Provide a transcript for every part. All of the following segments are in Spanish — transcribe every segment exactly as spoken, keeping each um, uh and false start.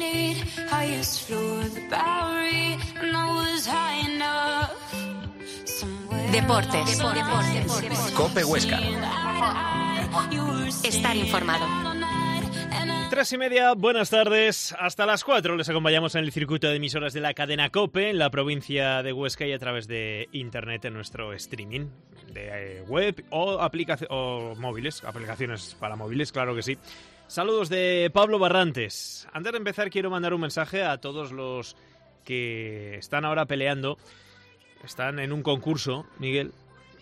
Deportes. Deportes. COPE Huesca. Estar informado. Tres y media, buenas tardes. Hasta las cuatro les acompañamos en el circuito de emisoras de la cadena COPE en la provincia de Huesca y a través de internet en nuestro streaming de web o, aplicaci- o móviles, aplicaciones para móviles, claro que sí. Saludos de Pablo Barrantes. Antes de empezar quiero mandar un mensaje a todos los que están ahora peleando. Están en un concurso, Miguel,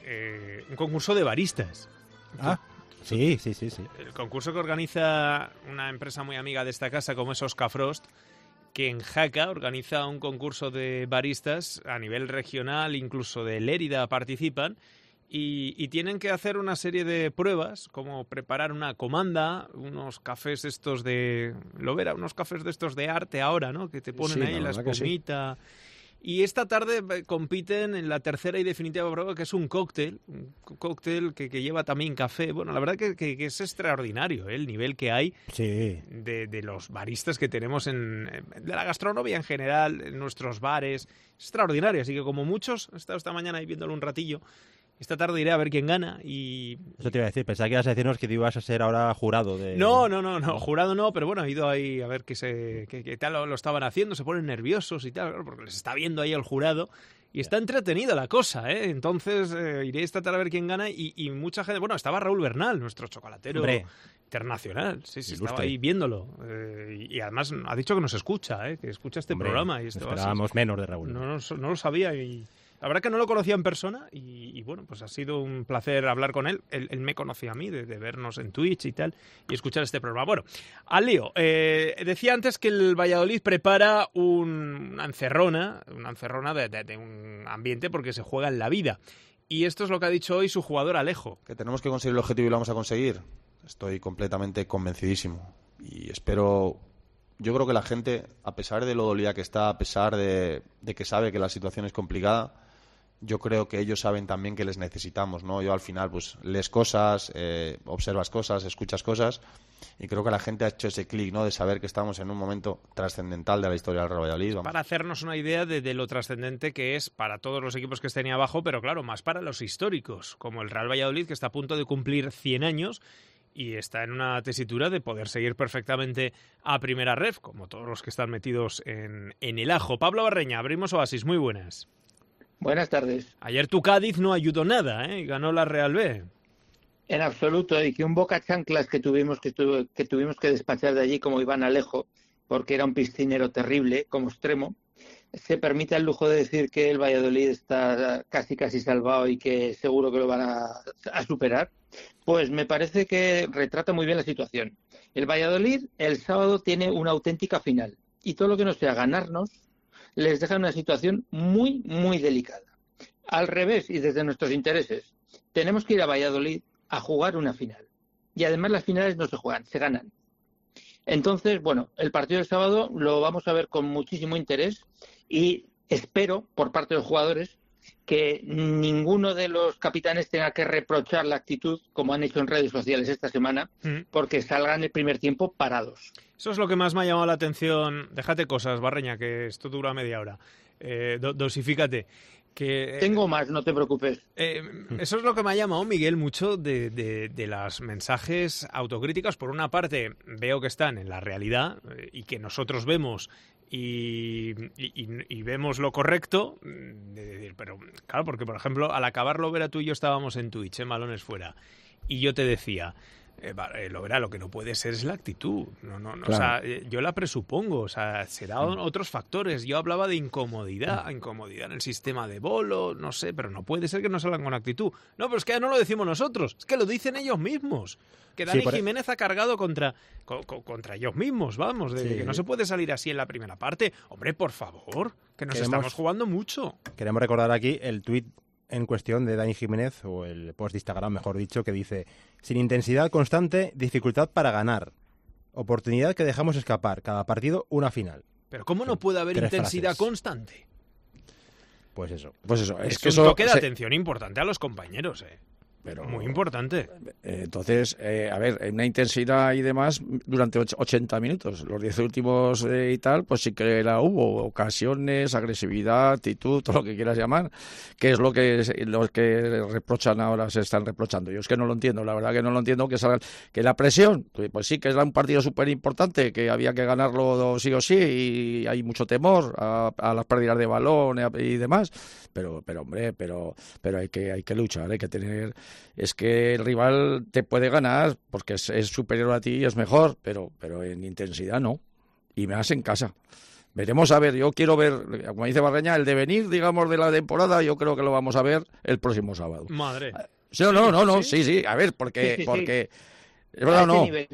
eh, un concurso de baristas. Ah, sí, sí, sí, sí. El concurso que organiza una empresa muy amiga de esta casa como es Oscafrost, que en Jaca organiza un concurso de baristas a nivel regional, incluso de Lérida participan, y, y tienen que hacer una serie de pruebas, como preparar una comanda, unos cafés estos de... Lo verá, unos cafés de estos de arte ahora, ¿no? Que te ponen Sí, ahí la la verdad que sí. espumita... Y esta tarde compiten en la tercera y definitiva prueba, que es un cóctel, un cóctel que, que lleva también café. Bueno, la verdad que, que, que es extraordinario, ¿eh? El nivel que hay Sí. de, de los baristas que tenemos en de la gastronomía en general, en nuestros bares. Es extraordinario, así que como muchos, he estado esta mañana ahí viéndolo un ratillo. Esta tarde iré a ver quién gana y... Eso te iba a decir, pensaba que ibas a decirnos que tú ibas a ser ahora jurado de... No, no, no, no, jurado no, pero bueno, he ido ahí a ver qué, se, qué, qué tal lo, lo estaban haciendo, se ponen nerviosos y tal, porque les está viendo ahí el jurado y está entretenida la cosa, ¿eh? Entonces eh, iré esta tarde a ver quién gana y, y mucha gente... Bueno, estaba Raúl Bernal, nuestro chocolatero Hombre. internacional, sí, sí, Ilustre. estaba ahí viéndolo eh, y, y además ha dicho que nos escucha, ¿eh? Que escucha este Hombre, programa y esto esperábamos menos de Raúl. no, no, no lo sabía y... La verdad que no lo conocía en persona y, y bueno, pues ha sido un placer hablar con él. Él, él me conocía a mí de, de vernos en Twitch y tal y escuchar este programa. Bueno, al lío. Eh, decía antes que el Valladolid prepara un, una encerrona, una encerrona de, de, de un ambiente porque se juega en la vida. Y esto es lo que ha dicho hoy su jugador Alejo. Que tenemos que conseguir el objetivo y lo vamos a conseguir. Estoy completamente convencidísimo y espero... Yo creo que la gente, a pesar de lo dolida que está, a pesar de, de que sabe que la situación es complicada, yo creo que ellos saben también que les necesitamos, ¿no? Yo al final, pues, lees cosas, eh, observas cosas, escuchas cosas, y creo que la gente ha hecho ese clic, ¿no? De saber que estamos en un momento trascendental de la historia del Real Valladolid. Vamos. Para hacernos una idea de, de lo trascendente que es para todos los equipos que estén ahí abajo, pero claro, más para los históricos, como el Real Valladolid, que está a punto de cumplir cien años y está en una tesitura de poder seguir perfectamente a primera ref, como todos los que están metidos en, en el ajo. Pablo Barreña, abrimos Oasis, muy buenas. Buenas tardes. Ayer tu Cádiz no ayudó nada, ¿eh? Ganó la Real B. En absoluto, y que un Boca Chanclas que tuvimos que, tuvo, que tuvimos que despachar de allí como Iván Alejo, porque era un piscinero terrible como extremo, se permite el lujo de decir que el Valladolid está casi casi salvado y que seguro que lo van a, a superar, pues me parece que retrata muy bien la situación. El Valladolid el sábado tiene una auténtica final y todo lo que no sea ganarnos les deja en una situación muy, muy delicada. Al revés, y desde nuestros intereses, tenemos que ir a Valladolid a jugar una final. Y además las finales no se juegan, se ganan. Entonces, bueno, el partido del sábado lo vamos a ver con muchísimo interés y espero, por parte de los jugadores, que ninguno de los capitanes tenga que reprochar la actitud, como han hecho en redes sociales esta semana, porque salgan el primer tiempo parados. Eso es lo que más me ha llamado la atención. Déjate cosas, Barreña, que esto dura media hora. Eh, do- dosifícate. Que, eh, Tengo más, no te preocupes. Eh, eso es lo que me ha llamado, Miguel, mucho de, de, de los mensajes autocríticos. Por una parte, veo que están en la realidad eh, y que nosotros vemos y, y, y vemos lo correcto. De decir, pero claro, porque por ejemplo, al acabarlo, Vera, tú y yo estábamos en Twitch, en Balones Fuera, y yo te decía... Eh, eh, lo verá, lo que no puede ser es la actitud. No, no, no, Claro. o sea, eh, yo la presupongo, o sea, serán otros factores. Yo hablaba de incomodidad, incomodidad en el sistema de bolo, no sé, pero no puede ser que no salgan con actitud. No, pero es que ya no lo decimos nosotros, es que lo dicen ellos mismos. Que Dani Sí, por... Jiménez ha cargado contra, co, co, contra ellos mismos, vamos, de Sí. que no se puede salir así en la primera parte. Hombre, por favor, que nos Queremos... estamos jugando mucho. Queremos recordar aquí el tuit en cuestión de Dani Jiménez, o el post de Instagram, mejor dicho, que dice: sin intensidad constante, dificultad para ganar, oportunidad que dejamos escapar, cada partido una final. Pero ¿cómo no puede haber Tres intensidad frases. constante? Pues eso. Pues eso, es, Es, que un eso toque de se- atención importante a los compañeros, eh. pero muy importante. Eh, entonces, eh, a ver, una intensidad y demás durante ochenta minutos. Los diez últimos eh, y tal, pues sí que la hubo. Ocasiones, agresividad, actitud, todo lo que quieras llamar, que es lo que los que reprochan ahora, se están reprochando. Yo es que no lo entiendo, la verdad que no lo entiendo, que salgan, que la presión, pues sí que era un partido súper importante, que había que ganarlo sí o sí, y hay mucho temor a, a las pérdidas de balón y, y demás, pero, pero hombre, pero, pero hay que, hay que luchar, hay que tener, es que el rival te puede ganar porque es, es superior a ti y es mejor, pero, pero en intensidad no, y más en casa. Veremos a ver, yo quiero ver, como dice Barreña, el devenir, digamos, de la temporada, yo creo que lo vamos a ver el próximo sábado. Madre. Sí, no, no, no, no, sí, sí, a ver, porque, sí, sí, porque, sí. es verdad o no. Nivel.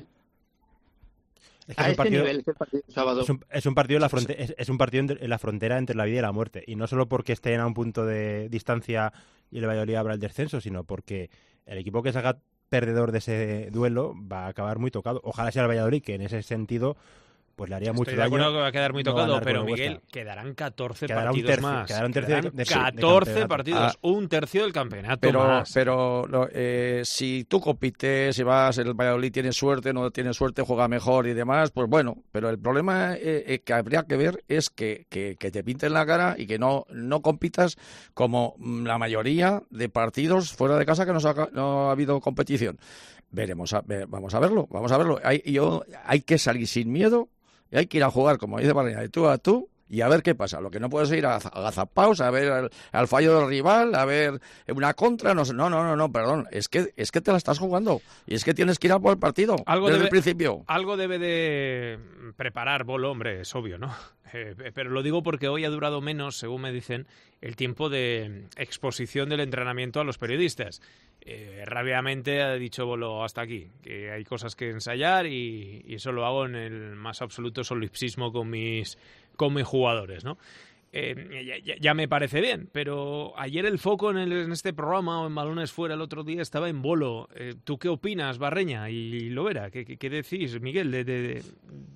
Es, que a es, un este partido, nivel, este partido sábado. es, un, es un partido en la frontera, es, es un partido en la frontera entre la vida y la muerte, y no solo porque estén a un punto de distancia y el Valladolid habrá el descenso, sino porque el equipo que salga perdedor de ese duelo va a acabar muy tocado. Ojalá sea el Valladolid, que en ese sentido pues le haría Estoy mucho de daño. acuerdo que va a quedar muy no tocado, ganar pero con el Miguel, Huesca. quedarán catorce Quedará un partidos tercio, más. quedará un tercio de- Quedarán de- de catorce campeonato. partidos, Ah. un tercio del campeonato Pero, más. pero lo- eh, si tú compites, si vas, el Valladolid tiene suerte, no tiene suerte, juega mejor y demás, pues bueno, pero el problema eh, eh, que habría que ver es que, que, que te pinten la cara y que no, no compitas como mm, la mayoría de partidos fuera de casa que no, se ha, no ha habido competición. Veremos, a, ve- vamos a verlo, vamos a verlo. Hay, yo, hay que salir sin miedo y hay que ir a jugar, como dice Barreña, de tú a tú y a ver qué pasa. Lo que no puedes ir a agazapaos, a ver al, al fallo del rival, a ver una contra, no sé, no, no, no, no, perdón, es que es que te la estás jugando y es que tienes que ir a por el partido Algo desde debe- el principio. Algo debe de preparar Bolo, hombre, es obvio, ¿no? Eh, pero lo digo porque hoy ha durado menos, según me dicen, el tiempo de exposición del entrenamiento a los periodistas. Eh, rápidamente ha dicho Bolo hasta aquí, que hay cosas que ensayar y, y eso lo hago en el más absoluto solipsismo con mis, con mis jugadores, ¿no? Eh, ya, ya, ya me parece bien, pero ayer el foco en, el, en este programa o en Balones Fuera el otro día estaba en Bolo. Eh, ¿Tú qué opinas, Barreña y Lovera? ¿Qué, qué, qué decís, Miguel? De, de, de...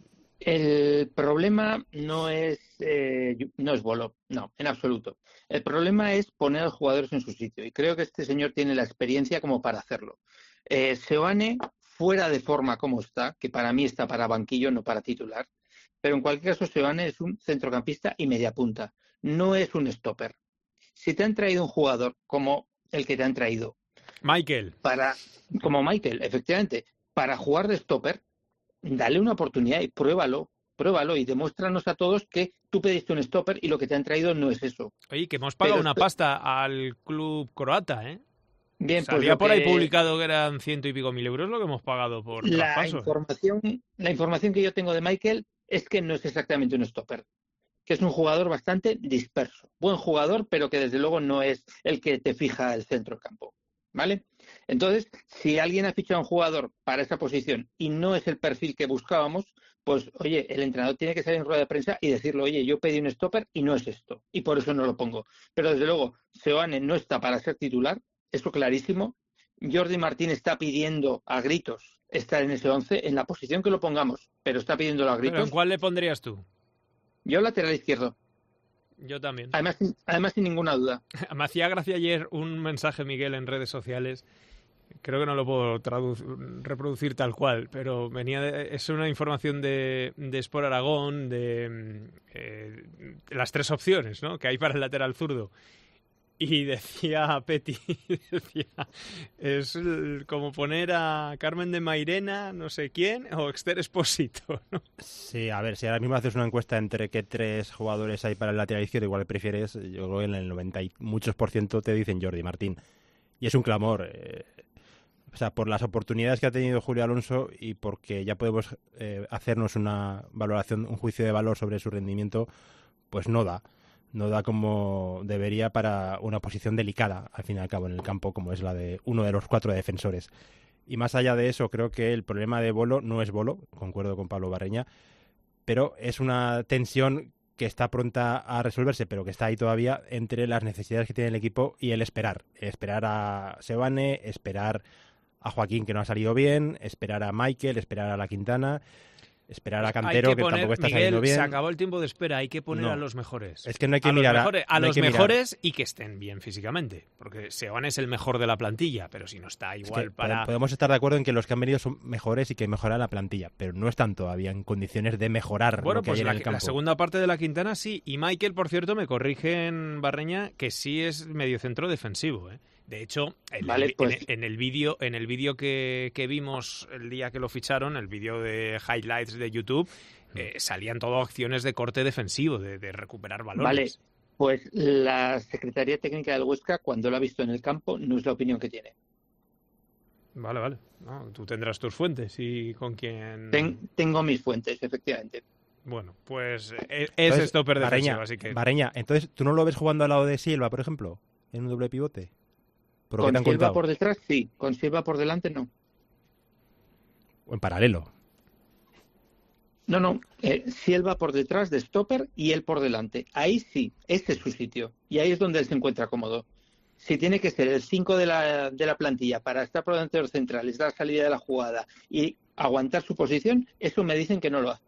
El problema no es eh, no es Bolo, no, en absoluto. El problema es poner a los jugadores en su sitio y creo que este señor tiene la experiencia como para hacerlo. Eh, Seoane, fuera de forma como está, que para mí está para banquillo, no para titular, pero en cualquier caso Seoane es un centrocampista y media punta, no es un stopper. Si te han traído un jugador como el que te han traído, Michael. para como Michael, efectivamente, para jugar de stopper, dale una oportunidad y pruébalo, pruébalo y demuéstranos a todos que tú pediste un stopper y lo que te han traído no es eso. Oye, que hemos pagado Pero una esto- pasta al club croata, ¿eh? Bien, pues Salía lo por ahí que- publicado que eran ciento y pico mil euros lo que hemos pagado por la traspaso. información, la información que yo tengo de Michael es que no es exactamente un stopper, que es un jugador bastante disperso. Buen jugador, pero que desde luego no es el que te fija el centro del campo. ¿Vale? Entonces, si alguien ha fichado a un jugador para esa posición y no es el perfil que buscábamos, pues, oye, el entrenador tiene que salir en rueda de prensa y decirlo, oye, yo pedí un stopper y no es esto, y por eso no lo pongo. Pero desde luego, Seoane no está para ser titular, eso clarísimo. Jordi Martín está pidiendo a gritos estar en ese once, en la posición que lo pongamos, pero está pidiéndolo a ¿Pero gritos. en cuál le pondrías tú? Yo lateral izquierdo, Yo también. además, sin- además sin ninguna duda. Me hacía gracia ayer un mensaje, Miguel, en redes sociales. Creo que no lo puedo traduc- reproducir tal cual, pero venía de- es una información de, de Sport Aragón, de eh, las tres opciones, ¿no?, que hay para el lateral zurdo. Y decía Petty, decía, es el- como poner a Carmen de Mairena, no sé quién, o Esther Expósito, ¿no? Sí, a ver, si ahora mismo haces una encuesta entre qué tres jugadores hay para el lateral izquierdo, igual prefieres, yo creo que en el noventa y muchos por ciento te dicen Jordi Martín. Y es un clamor. Eh, o sea, por las oportunidades que ha tenido Julio Alonso y porque ya podemos eh, hacernos una valoración, un juicio de valor sobre su rendimiento, pues no da. No da como debería para una posición delicada, al fin y al cabo, en el campo, como es la de uno de los cuatro defensores. Y más allá de eso, creo que el problema de Bolo no es Bolo, concuerdo con Pablo Barreña, pero es una tensión que está pronta a resolverse, pero que está ahí todavía entre las necesidades que tiene el equipo y el esperar. Esperar a Seoane, esperar a Joaquín, que no ha salido bien, esperar a Michael, esperar a la Quintana. esperar a Hay Cantero, que que, poner, tampoco está Miguel, saliendo bien. Se acabó el tiempo de espera, hay que poner No. a los mejores. Es que no hay que a mirar los a- mejores, a no hay los que mirar. mejores y que estén bien físicamente. Porque Seoane es el mejor de la plantilla, pero si no está Es igual que para... podemos estar de acuerdo en que los que han venido son mejores y que mejorar la plantilla, pero no están todavía en condiciones de mejorar Bueno, lo que pues hay la, en el campo. la segunda parte de la Quintana sí. Y Michael, por cierto, me corrige en Barreña que sí es mediocentro defensivo, ¿eh? De hecho, en Vale, el, pues- en, en el vídeo en el vídeo que, que vimos el día que lo ficharon, el vídeo de highlights de YouTube, eh, salían todo acciones de corte defensivo, de, de recuperar Vale, balones. pues la Secretaría Técnica del Huesca, cuando lo ha visto en el campo, no es la opinión que tiene. Vale, vale. No, tú tendrás tus fuentes y con quién... Ten- tengo mis fuentes, efectivamente. Bueno, pues eh, es Entonces, stopper defensivo, Bareña, así que... Bareña, entonces, ¿tú no lo ves jugando al lado de Silva, por ejemplo? En un doble pivote. ¿Por lo que Con te han Silva contado? por detrás, sí. Con Silva por delante, no. O en paralelo. No, no. Eh, Silva por detrás de stopper y él por delante. Ahí sí, ese es su sitio. Y ahí es donde él se encuentra cómodo. Si tiene que ser el cinco de la, de la plantilla para estar por delante de los centrales, dar salida de la jugada y aguantar su posición, eso me dicen que no lo hace.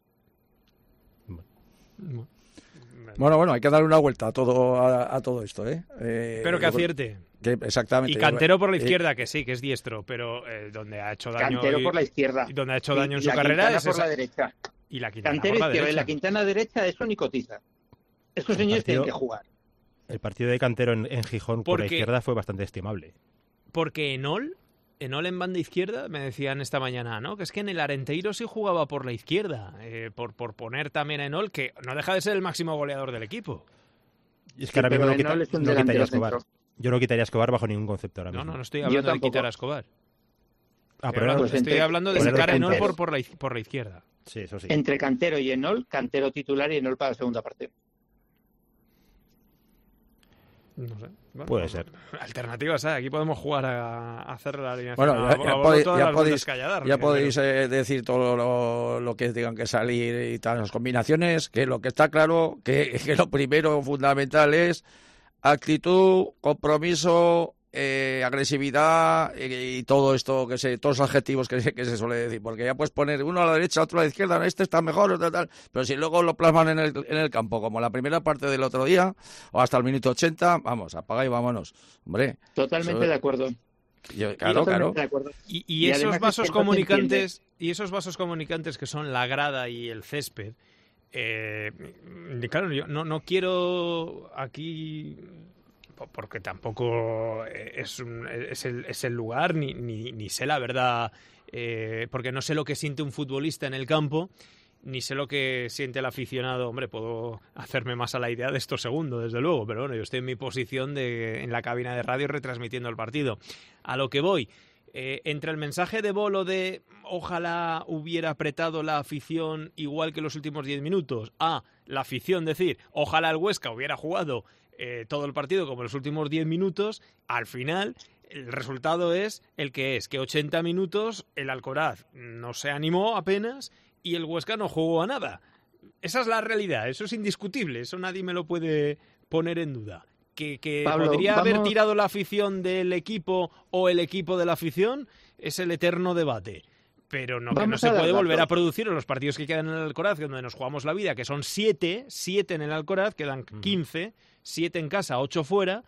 Bueno, bueno, hay que darle una vuelta a todo a, a todo esto, ¿eh? Eh, Pero que yo- acierte. que- exactamente. Y Cantero por la Eh, izquierda, que sí, que es diestro, pero eh, donde ha hecho daño... Cantero y- por la izquierda. y donde ha hecho Y- daño en y su la carrera Quintana es por esa- la derecha. Y la Quintana Cantero por la izquierda y derecha. la Quintana derecha, eso ni cotiza. Esos El señores partido- tienen que jugar. El partido de Cantero en, en Gijón por la Porque- izquierda fue bastante estimable. Porque Enol, Enol en banda izquierda, me decían esta mañana, ¿no? Que es que en el Arenteiro sí jugaba por la izquierda, eh, por, por poner también a Enol, que no deja de ser el máximo goleador del equipo. Y es que Sí, ahora mismo pero no, quita- Enol es un no delantero quitaría a Escobar. centro. Yo no quitaría a Escobar bajo ningún concepto ahora No, mismo. no, no estoy Yo hablando de tampoco. quitar a Escobar. Ah, Estoy pero hablando, ahora- Pues estoy entre- hablando de entre sacar a Enol punteros. por, por, la, iz- por la izquierda. sí, eso sí. Entre Cantero y Enol, Cantero titular y Enol para la segunda parte. No sé. Bueno, Puede ser. Alternativas, ¿eh? Aquí podemos jugar a, a hacer la alineación. Bueno, a- ya, a- ya a- podéis, todas ya las podéis, vueltas que haya dar, ya pero- podéis eh, decir todo lo, lo que tengan que salir y tal, las combinaciones, que lo que está claro, que, que lo primero fundamental es actitud, compromiso, eh, agresividad y, y todo esto, que se, todos los adjetivos que se, que se suele decir, porque ya puedes poner uno a la derecha, otro a la izquierda, este está mejor, otro tal, pero si luego lo plasman en el, en el campo, como la primera parte del otro día, o hasta el minuto ochenta, vamos, apaga y vámonos, hombre. Totalmente Eso- de acuerdo. Yo- claro, claro. Totalmente de acuerdo. Y, y Y esos además es vasos que no se comunicantes y esos vasos comunicantes que son la grada y el césped, eh, claro, yo no, no quiero aquí po- porque tampoco es, un- es, el, es el lugar ni, ni, ni sé la verdad, eh, porque no sé lo que siente un futbolista en el campo, ni sé lo que siente el aficionado. Hombre, puedo hacerme más a la idea de estos segundos, desde luego, pero bueno, yo estoy en mi posición de, en la cabina de radio retransmitiendo el partido. A lo que voy, eh, entre el mensaje de Bolo de ojalá hubiera apretado la afición igual que los últimos diez minutos, a la afición decir ojalá el Huesca hubiera jugado eh, todo el partido como los últimos diez minutos, al final el resultado es el que es, que ochenta minutos el Alcoraz no se animó apenas y el Huesca no jugó a nada. Esa es la realidad, eso es indiscutible, eso nadie me lo puede poner en duda. Que, que Pablo, podría haber vamos- tirado la afición del equipo o el equipo de la afición es el eterno debate. Pero no, que no Vamos se a dar puede volver datos. a producir en los partidos que quedan en el Alcoraz, donde nos jugamos la vida, que son siete, siete en el Alcoraz, quedan quince, siete en casa, ocho fuera.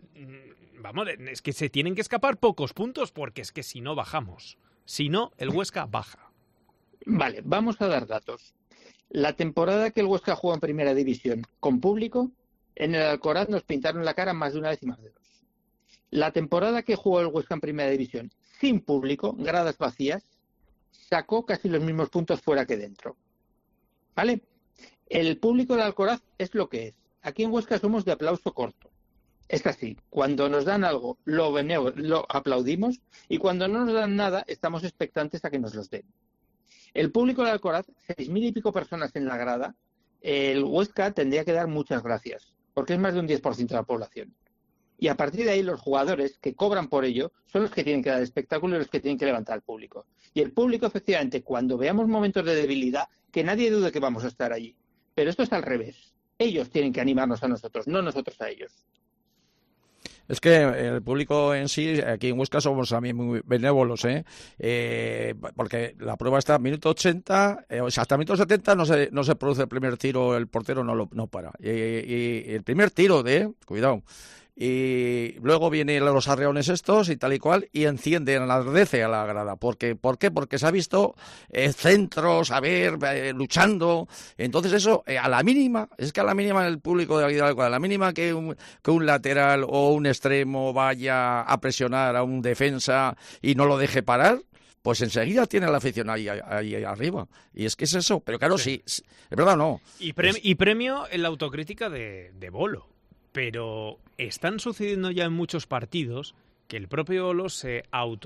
Mm, Vamos, es que se tienen que escapar pocos puntos, porque es que si no bajamos. Si no, el Huesca baja. Vale, vamos a dar datos. La temporada que el Huesca jugó en Primera División con público, en el Alcoraz nos pintaron la cara más de una vez y más de dos. La temporada que jugó el Huesca en Primera División sin público, gradas vacías, sacó casi los mismos puntos fuera que dentro. ¿Vale? El público del Alcoraz es lo que es. Aquí en Huesca somos de aplauso corto. Es así, cuando nos dan algo lo, veneo- lo aplaudimos y cuando no nos dan nada estamos expectantes a que nos los den. El público del Alcoraz, seis mil y pico personas en la grada, el Huesca tendría que dar muchas gracias, porque es más de un diez por ciento de la población. Y a partir de ahí los jugadores que cobran por ello son los que tienen que dar espectáculo y los que tienen que levantar al público. Y el público, efectivamente, cuando veamos momentos de debilidad, que nadie dude que vamos a estar allí. Pero esto es al revés. Ellos tienen que animarnos a nosotros, no nosotros a ellos. Es que el público en sí, aquí en Huesca somos también muy benévolos, ¿eh? eh porque la prueba está a minuto ochenta, eh, o sea, hasta minuto setenta no se, no se produce el primer tiro, el portero no lo no para. Y, y, y el primer tiro de, cuidado, y luego vienen los arreones estos y tal y cual, y encienden, enardece a la grada. Porque, ¿Por qué? Porque se ha visto eh, centros, a ver, eh, luchando. Entonces eso, eh, a la mínima, es que a la mínima el público de Hidalgo, a la mínima que un, que un lateral o un extremo vaya a presionar a un defensa y no lo deje parar, pues enseguida tiene la afición ahí, ahí, ahí arriba. Y es que es eso. Pero claro, sí, sí es verdad o no. Y, pre es... y premio en la autocrítica de, de Bolo. Pero están sucediendo ya en muchos partidos que el propio Bolo se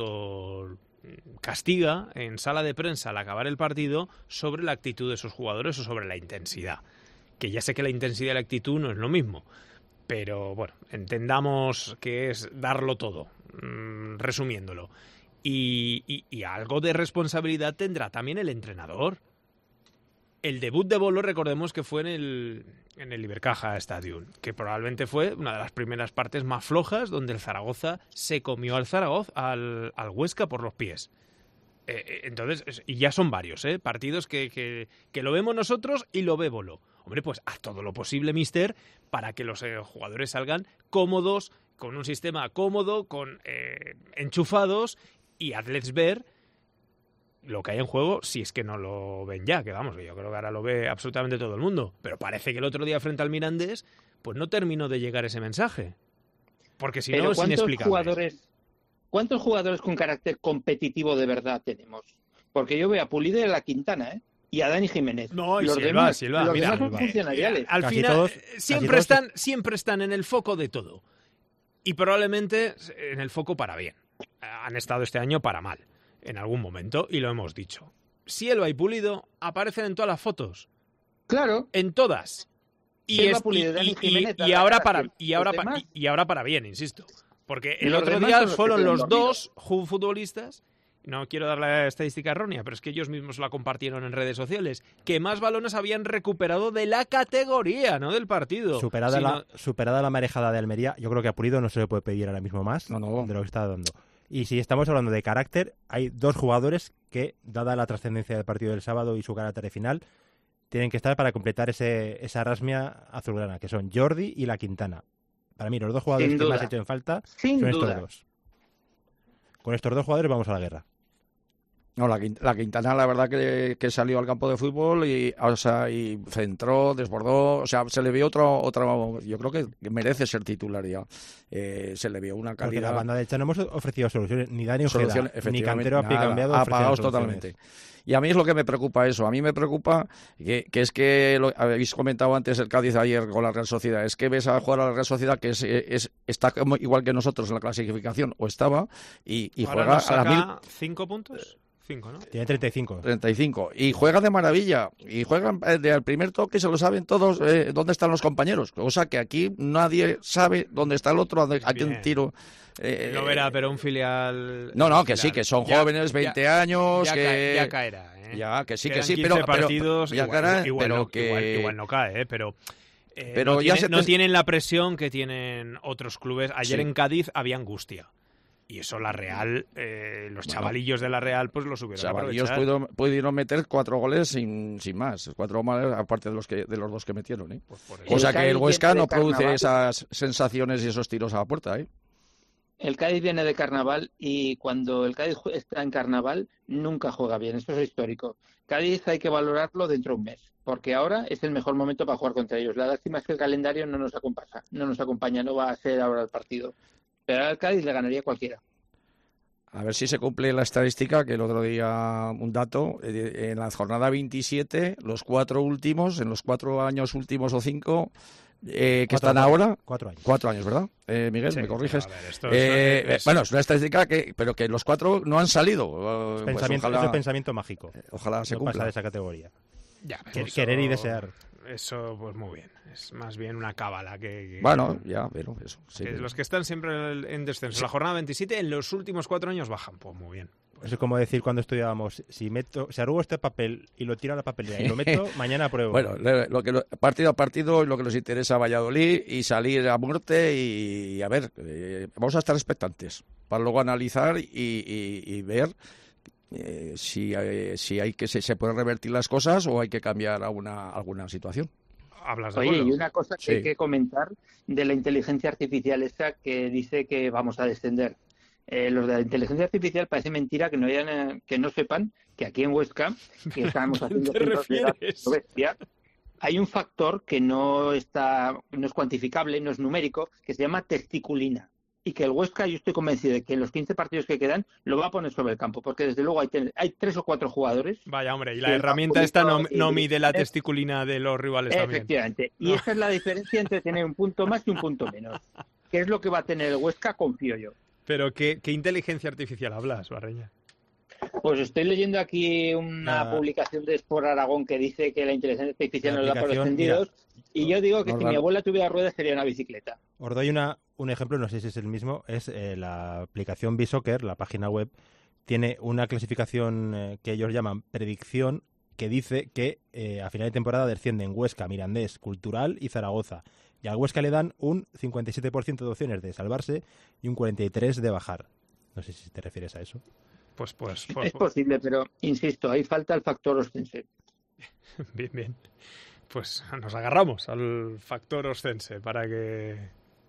autocastiga en sala de prensa al acabar el partido sobre la actitud de sus jugadores o sobre la intensidad. Que ya sé que la intensidad y la actitud no es lo mismo, pero bueno, entendamos que es darlo todo, mmm, resumiéndolo. Y, y, y algo de responsabilidad tendrá también el entrenador. El debut de Bolo, recordemos que fue en el, en el Ibercaja Stadium, que probablemente fue una de las primeras partes más flojas, donde el Zaragoza se comió al Zaragoza, al, al Huesca por los pies. Eh, entonces, y ya son varios, ¿eh? Partidos que, que, que lo vemos nosotros y lo ve Bolo. Hombre, pues haz todo lo posible, mister, para que los eh, jugadores salgan cómodos, con un sistema cómodo, con eh, enchufados, y hazles ver lo que hay en juego, si es que no lo ven ya, que vamos, yo creo que ahora lo ve absolutamente todo el mundo, pero parece que el otro día frente al Mirandés, pues no terminó de llegar ese mensaje, porque si no es inexplicable. Jugadores, ¿cuántos jugadores con carácter competitivo de verdad tenemos? Porque yo veo a Pulido y a la Quintana, ¿eh? Y a Dani Jiménez. No, y los Silva, demás, Silva, los mira, demás son funcionariales. Eh, al casi final, todos, siempre, todos... están, siempre están en el foco de todo, y probablemente en el foco para bien. Han estado este año para mal, en algún momento, y lo hemos dicho. Silva y Pulido aparecen en todas las fotos. Claro. En todas. Y, Silva, es, Pulido, y, Dani y, Jiménez, y, y ahora para los y ahora, demás. pa, y ahora para bien, insisto. Porque el Los otro demás día son los fueron que los quedan dos futbolistas, no quiero dar la estadística errónea, pero es que ellos mismos la compartieron en redes sociales, que más balones habían recuperado de la categoría, no del partido. Superada, sino... la, superada la marejada de Almería, yo creo que a Pulido no se le puede pedir ahora mismo más no, no. de lo que está dando. Y si estamos hablando de carácter, hay dos jugadores que, dada la trascendencia del partido del sábado y su carácter de final, tienen que estar para completar ese, esa rasmia azulgrana, que son Jordi y la Quintana. Para mí, los dos jugadores que más he hecho en falta Sin son duda. estos dos. Con estos dos jugadores vamos a la guerra. No, la, la Quintana, la verdad que, que salió al campo de fútbol y, o sea, y centró, desbordó, o sea, se le vio otro, otro yo creo que merece ser titular ya. Eh, se le vio una calidad. Porque la banda de Elche no hemos ofrecido soluciones, ni Dani Solución, Ojeda, ni Cantero a pie cambiado. Apagados totalmente. Y a mí es lo que me preocupa eso. A mí me preocupa que, que es que, lo habéis comentado antes el Cádiz ayer con la Real Sociedad, es que ves a jugar a la Real Sociedad que es, es está como, igual que nosotros en la clasificación, o estaba, y, y Ahora juega nos saca a las mil... ¿Cinco puntos? Cinco, ¿no? Tiene treinta y cinco. treinta y cinco. Y juega de maravilla. Y juegan eh, de al primer toque, se lo saben todos eh, dónde están los compañeros. O sea que aquí nadie sabe dónde está el otro, a quién tiro. Eh, no verá, pero un filial... No, no, un que filial. sí, que son ya, jóvenes, veinte ya, años, ya que... Cae, ya caerá, ¿eh? Ya, que sí, Quedan que sí, quince pero... partidos, pero, ya igual, caerá, igual, pero no, que... igual, igual no cae, ¿eh? Pero... Eh, pero no, ya tiene, se... no tienen la presión que tienen otros clubes. Ayer Sí. en Cádiz había angustia. Y eso la Real, eh, los bueno, chavalillos de la Real, pues lo subieron chavalillos a aprovechar. Pudieron, pudieron meter cuatro goles sin, sin más. Cuatro goles aparte de los que de los dos que metieron, ¿eh? Pues por o sea el que el Huesca no produce carnaval. esas sensaciones y esos tiros a la puerta, ¿eh? El Cádiz viene de carnaval y cuando el Cádiz está en carnaval nunca juega bien. Esto es histórico. Cádiz hay que valorarlo dentro de un mes, porque ahora es el mejor momento para jugar contra ellos. La lástima es que el calendario no nos acompaña, no nos acompaña, no va a ser ahora el partido. Pero al Cádiz le ganaría cualquiera. A ver si se cumple la estadística, que el otro día, un dato, eh, en la jornada veintisiete, los cuatro últimos, en los cuatro años últimos o cinco, eh, que Cuatro están años. ahora... Cuatro años. Cuatro años, ¿verdad? Eh, Miguel, Sí, ¿me corriges? a ver, esto eh, es- es- Bueno, es una estadística, que pero que los cuatro no han salido. Eh, pues Pensamiento, ojalá, eso es pensamiento mágico. ojalá se No cumpla. pasa de esa categoría. Ya, pero Quer- eso- Querer y desear. Eso, pues muy bien. Es más bien una cábala que... que- Bueno, ya, pero eso. Sí, que los que están siempre en descenso. Sí. La jornada veintisiete, en los últimos cuatro años bajan. Pues muy bien. Eso es como decir cuando estudiábamos, si meto, si arrugo este papel y lo tiro a la papelera y lo meto, mañana apruebo. Bueno, lo que lo, partido a partido es lo que nos interesa a Valladolid y salir a muerte y, y a ver, eh, vamos a estar expectantes para luego analizar y, y, y ver eh, si, eh, si hay que se, se pueden revertir las cosas o hay que cambiar alguna, alguna situación. Hablas de Oye, acuerdo. y una cosa que Sí. hay que comentar de la inteligencia artificial esta que dice que vamos a descender. Eh, los de la inteligencia artificial parece mentira que no hayan, eh, que no sepan que aquí en Huesca, que estamos haciendo te centros de datos refieres? bestia, hay un factor que no está, no es cuantificable, no es numérico, que se llama testiculina. Y que el Huesca, yo estoy convencido de que en los quince partidos que quedan lo va a poner sobre el campo, porque desde luego hay, ten- hay tres o cuatro jugadores. Vaya, hombre, y la Sí, herramienta ha esta no, publicado no y- mide la es- testiculina de los rivales también. Efectivamente. Y esa es la diferencia entre tener un punto más y un punto menos. ¿Qué es lo que va a tener el Huesca? Confío yo. Pero ¿qué, qué inteligencia artificial hablas, Barreña? Pues estoy leyendo aquí una La- publicación de Sport Aragón que dice que la inteligencia artificial La nos da por aplicación, extendidos. Y yo digo que nos si da- mi abuela tuviera ruedas sería una bicicleta. Os doy una, un ejemplo, no sé si es el mismo, es eh, la aplicación B-Soccer, la página web, tiene una clasificación eh, que ellos llaman predicción, que dice que eh, a final de temporada descienden Huesca, Mirandés, Cultural y Zaragoza. Y al Huesca le dan un cincuenta y siete por ciento de opciones de salvarse y un cuarenta y tres por ciento de bajar. No sé si te refieres a eso. Pues, pues, pues, Es posible, pero insisto, ahí falta el factor ostense. bien, bien. Pues nos agarramos al factor Ostense para que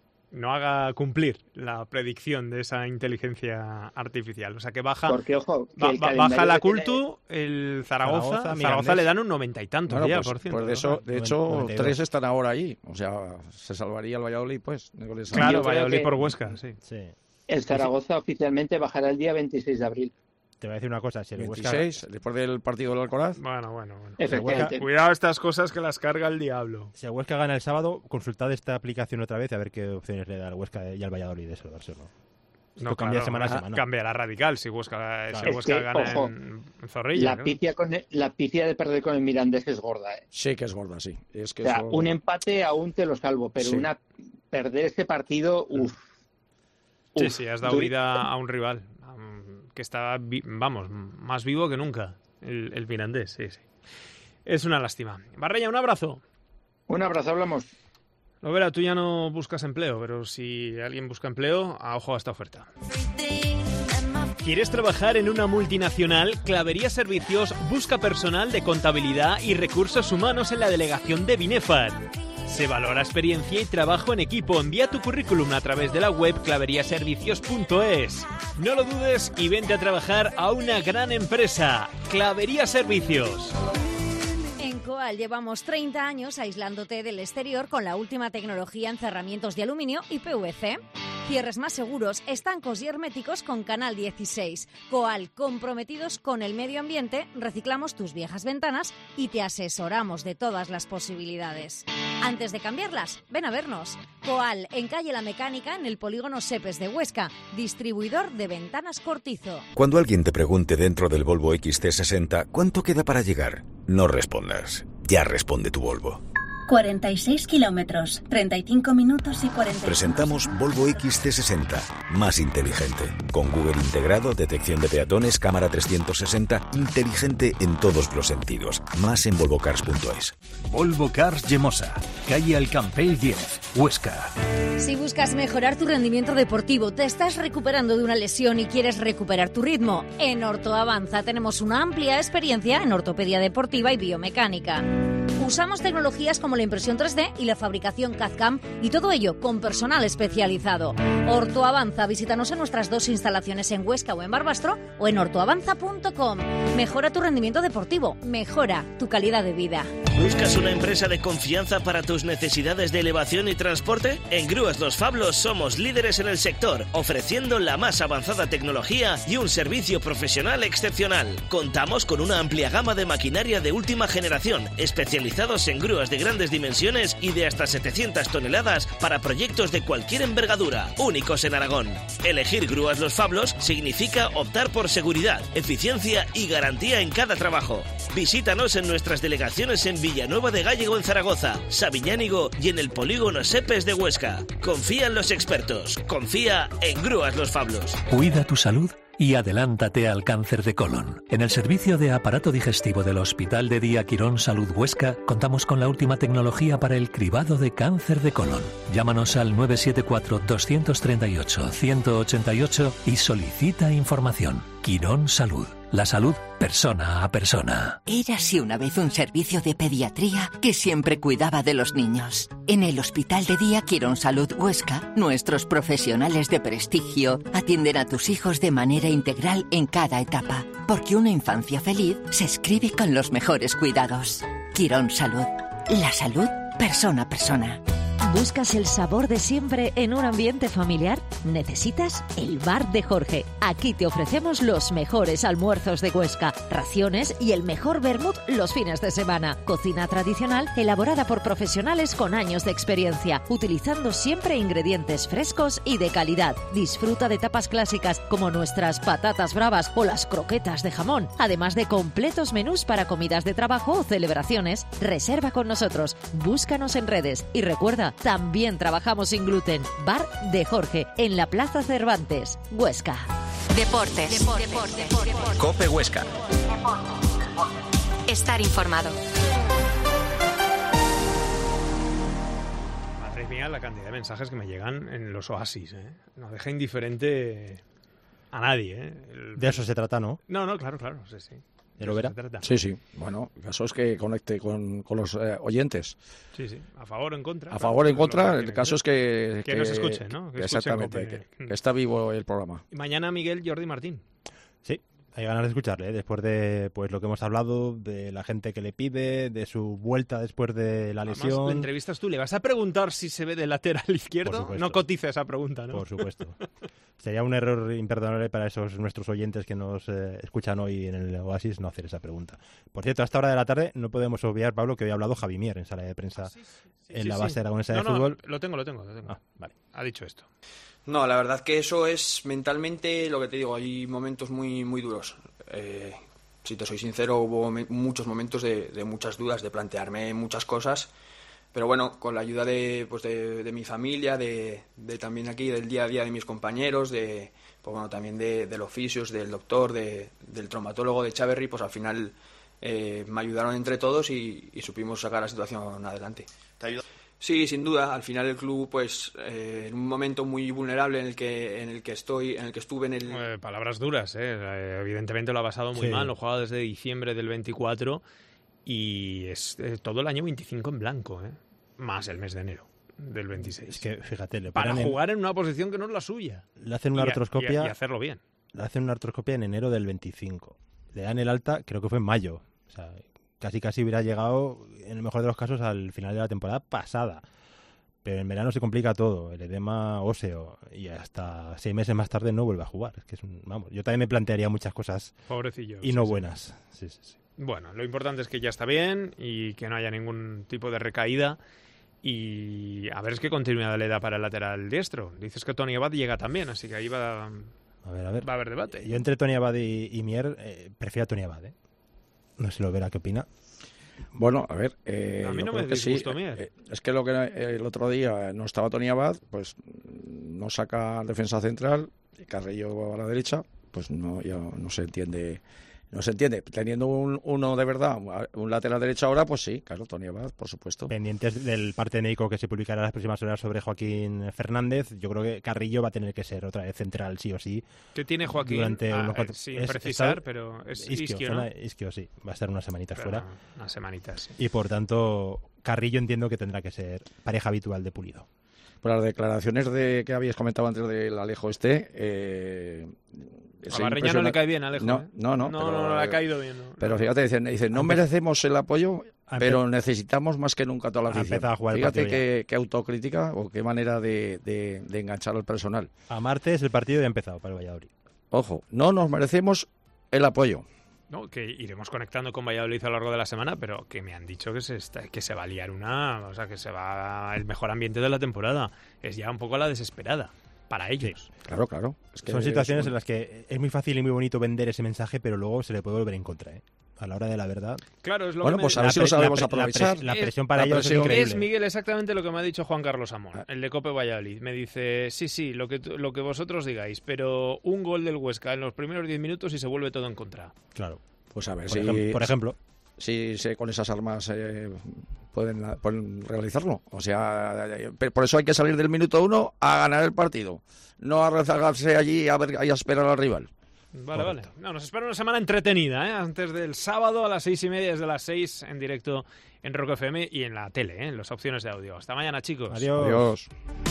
no haga cumplir la predicción de esa inteligencia artificial. O sea, que baja, Porque, ojo, que ba- el ba- calendario baja la que tiene- Cultu, el Zaragoza. Zaragoza, Zaragoza, Mirandés. le dan un noventa y tantos Bueno, ya, pues, por ciento. pues de ¿no? eso, de hecho, noventa y dos. tres están ahora allí. O sea, se salvaría el Valladolid, pues. con esa- Claro, Yo creo Valladolid que- por Huesca, sí. Sí. El Zaragoza oficialmente bajará el día veintiséis de abril. Te voy a decir una cosa, si el Huesca... veintiséis, después del partido del Alcoraz. Bueno, bueno, bueno. Efectivamente. Cuidado estas cosas que las carga el diablo. Si el Huesca gana el sábado, consultad esta aplicación otra vez a ver qué opciones le da al Huesca y al Valladolid de salvarse o no. Esto cambia semana a ah, semana. Cambiará radical si Huesca, si Claro. Es Huesca que, gana ojo, en, en Zorrilla. La ¿no? pifia, con el- la pifia de perder con el Mirandés es gorda, ¿eh? Sí que es gorda, sí. Es que O sea, eso- un empate aún te lo salvo, pero Sí. una perder ese partido, uff. Sí, sí, has dado vida a un rival um, que está, vi- vamos, más vivo que nunca, el, el Mirandés, sí, sí. Es una lástima. Barreña, un abrazo. Un abrazo, hablamos. Lo verá, tú ya no buscas empleo, pero si alguien busca empleo, a ojo a esta oferta. ¿Quieres trabajar en una multinacional? Clavería Servicios busca personal de contabilidad y recursos humanos en la delegación de Binefar. Se valora experiencia y trabajo en equipo. Envía tu currículum a través de la web claveriaservicios punto es. No lo dudes y vente a trabajar a una gran empresa. Clavería Servicios. En Coal llevamos treinta años aislándote del exterior con la última tecnología en cerramientos de aluminio y P V C. Cierres más seguros, estancos y herméticos con Canal dieciséis. Coal, comprometidos con el medio ambiente, reciclamos tus viejas ventanas y te asesoramos de todas las posibilidades. Antes de cambiarlas, ven a vernos. Coal, en calle La Mecánica, en el polígono Sepes de Huesca, distribuidor de ventanas Cortizo. Cuando alguien te pregunte dentro del Volvo X C sesenta cuánto queda para llegar, no respondas. Ya responde tu Volvo. cuarenta y seis kilómetros, treinta y cinco minutos y cuarenta. Presentamos Volvo X C sesenta, más inteligente. Con Google integrado, detección de peatones, cámara trescientos sesenta, inteligente en todos los sentidos. Más en volvo cars punto es. Volvo Cars Yemosa, calle Alcampell diez, Huesca. Si buscas mejorar tu rendimiento deportivo, te estás recuperando de una lesión y quieres recuperar tu ritmo, en Ortoavanza tenemos una amplia experiencia en ortopedia deportiva y biomecánica. Usamos tecnologías como la impresión tres D y la fabricación C A D C A M y todo ello con personal especializado. Ortoavanza, visítanos en nuestras dos instalaciones en Huesca o en Barbastro o en ortoavanza punto com. Mejora tu rendimiento deportivo, mejora tu calidad de vida. ¿Buscas una empresa de confianza para tus necesidades de elevación y transporte? En Grúas Los Fablos somos líderes en el sector, ofreciendo la más avanzada tecnología y un servicio profesional excepcional. Contamos con una amplia gama de maquinaria de última generación, especializados en grúas de grandes dimensiones y de hasta setecientas toneladas para proyectos de cualquier envergadura, únicos en Aragón. Elegir Grúas Los Fablos significa optar por seguridad, eficiencia y garantía en cada trabajo. Visítanos en nuestras delegaciones en Villanueva de Gállego en Zaragoza, Sabiñánigo y en el polígono Sepes de Huesca. Confía en los expertos, confía en Grúas Los Fablos. Cuida tu salud y adelántate al cáncer de colon. En el servicio de aparato digestivo del Hospital de Día Quirón Salud Huesca contamos con la última tecnología para el cribado de cáncer de colon. Llámanos al nueve siete cuatro, dos tres ocho, uno ocho ocho y solicita información. Quirón Salud. La salud persona a persona. Érase una vez un servicio de pediatría que siempre cuidaba de los niños. En el Hospital de Día Quirón Salud Huesca, nuestros profesionales de prestigio atienden a tus hijos de manera integral en cada etapa, porque una infancia feliz se escribe con los mejores cuidados. Quirón Salud. La salud persona a persona. ¿Buscas el sabor de siempre en un ambiente familiar? Necesitas el Bar de Jorge. Aquí te ofrecemos los mejores almuerzos de Huesca, raciones y el mejor vermut los fines de semana. Cocina tradicional elaborada por profesionales con años de experiencia, utilizando siempre ingredientes frescos y de calidad. Disfruta de tapas clásicas como nuestras patatas bravas o las croquetas de jamón, además de completos menús para comidas de trabajo o celebraciones. Reserva con nosotros, búscanos en redes y recuerda, también trabajamos sin gluten. Bar de Jorge, en la Plaza Cervantes, Huesca. Deportes. Deportes. Deportes. COPE Huesca. Estar informado. Madre mía, la cantidad de mensajes que me llegan en los oasis, ¿eh? No deja indiferente a nadie, ¿eh? El... De eso se trata, ¿no? No, no, claro, claro, sí, sí. ¿De lo verá? Sí, sí. Bueno, el caso es que conecte con, con los eh, oyentes. Sí, sí. A favor o en contra. A favor o en contra. El caso es que... Que, que nos escuchen, ¿no? Que exactamente. Escuchen que, que está vivo el programa. Y mañana Miguel Jordi Martín. Sí. Hay ganas de escucharle, ¿eh? Después de pues lo que hemos hablado, de la gente que le pide, de su vuelta después de la lesión. Además, le entrevistas tú, ¿le vas a preguntar si se ve de lateral izquierdo? No cotiza esa pregunta, ¿no? Por supuesto. Sería un error imperdonable para esos nuestros oyentes que nos eh, escuchan hoy en el Oasis no hacer esa pregunta. Por cierto, a esta hora de la tarde no podemos obviar, Pablo, que hoy ha hablado Javi Mier en sala de prensa ah, sí, sí, sí, en sí, la base sí. aragonesa no, de no, fútbol. Lo tengo, lo tengo, lo tengo. Ah, vale. Ha dicho esto. No, la verdad que eso es mentalmente lo que te digo, hay momentos muy muy duros. Eh, si te soy sincero, hubo me- muchos momentos de, de muchas dudas, de plantearme muchas cosas, pero bueno, con la ayuda de, pues de, de mi familia, de, de también aquí del día a día de mis compañeros, de pues bueno, también de, de los fisios, del doctor, de, del traumatólogo de Chaverri, pues al final eh, me ayudaron entre todos y, y supimos sacar la situación adelante. ¿Te ayudó? Sí, sin duda. Al final el club, pues, eh, en un momento muy vulnerable en el que en el que estoy, en el que estuve en el. Eh, palabras duras, eh. Evidentemente lo ha pasado muy sí. mal. Lo jugaba desde diciembre del veinticuatro y es eh, todo el año veinticinco en blanco, eh. Más el mes de enero del veintiséis. Es que fíjate, le para jugar en... en una posición que no es la suya. Le hacen una y artroscopia y, y hacerlo bien. Le hacen una artroscopia en enero del veinticinco. Le dan el alta, creo que fue en mayo. O sea, casi casi hubiera llegado, en el mejor de los casos, al final de la temporada pasada. Pero en verano se complica todo, el edema óseo, y hasta seis meses más tarde no vuelve a jugar. Es que es un, vamos, yo también me plantearía muchas cosas Pobrecillo, y sí, no sí. buenas. Sí, sí, sí. Bueno, lo importante es que ya está bien y que no haya ningún tipo de recaída. Y a ver es qué continuidad le da para el lateral diestro. Dices que Tony Abad llega también, así que ahí va, a ver, a ver. va a haber debate. Yo entre Tony Abad y, y Mier eh, prefiero a Tony Abad, ¿eh? No sé lo verá qué opina. Bueno, a ver, eh, a mí no yo me creo que sí. disgustó Mier. Eh, es que lo que el otro día no estaba Tony Abad, pues no saca defensa central, Carrillo a la derecha, pues no, ya no se entiende. No se entiende. Teniendo un, uno de verdad, un lateral derecho ahora, pues sí, claro, Tony Abad, por supuesto. Pendientes del parte médico que se publicará las próximas horas sobre Joaquín Fernández, yo creo que Carrillo va a tener que ser otra vez central, sí o sí. ¿Qué tiene Joaquín? Durante Ah, unos cuatro... sin es, precisar, está... pero es isquio, isquio, ¿no? Isquio, sí. Va a estar unas semanitas pero fuera. Unas semanitas, sí. Y por tanto, Carrillo entiendo que tendrá que ser pareja habitual de Pulido. Por las declaraciones de que habías comentado antes del Alejo este... Eh, a Barreña no le cae bien, Alejo. No, ¿eh? no, no. No, pero, no, no le ha caído bien. No. Pero fíjate, dicen, dicen no merecemos el apoyo, pero necesitamos más que nunca toda la afición. A jugar fíjate qué, qué autocrítica o qué manera de, de, de enganchar al personal. A martes el partido ya ha empezado para el Valladolid. Ojo, no nos merecemos el apoyo. No, que iremos conectando con Valladolid a lo largo de la semana, pero que me han dicho que se está, que se va a liar una, o sea, que se va el mejor ambiente de la temporada. Es ya un poco la desesperada para ellos. Sí, claro, claro. Es que son situaciones es... en las que es muy fácil y muy bonito vender ese mensaje, pero luego se le puede volver en contra, ¿eh? a la hora de la verdad. Claro, es lo bueno, que pues me... a ver si lo sabemos la, aprovechar. La, la, la presión es, para la ellos presión. es increíble. Es, Miguel, exactamente lo que me ha dicho Juan Carlos Amor, el de COPE Valladolid. Me dice, sí, sí, lo que, lo que vosotros digáis, pero un gol del Huesca en los primeros diez minutos y se vuelve todo en contra. Claro. Pues a ver, por, si, ejemplo, por ejemplo. Si, si con esas armas eh, pueden, pueden realizarlo. O sea, por eso hay que salir del minuto uno a ganar el partido. No a rezagarse allí a, ver, a esperar al rival. Vale, Correcto. vale. No, nos espera una semana entretenida, ¿eh? Antes del sábado a las seis y media, desde las seis, en directo en Rock F M y en la tele, ¿eh? En las opciones de audio. Hasta mañana, chicos. Adiós. Adiós.